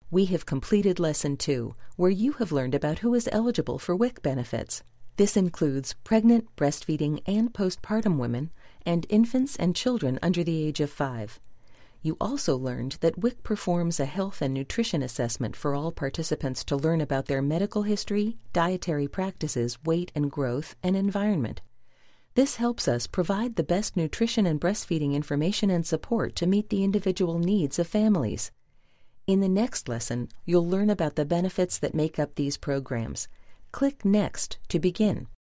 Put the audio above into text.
We have completed Lesson 2, where you have learned about who is eligible for WIC benefits. This includes pregnant, breastfeeding, and postpartum women, and infants and children under the age of 5. You also learned that WIC performs a health and nutrition assessment for all participants to learn about their medical history, dietary practices, weight and growth, and environment. This helps us provide the best nutrition and breastfeeding information and support to meet the individual needs of families. In the next lesson, you'll learn about the benefits that make up these programs. Click Next to begin.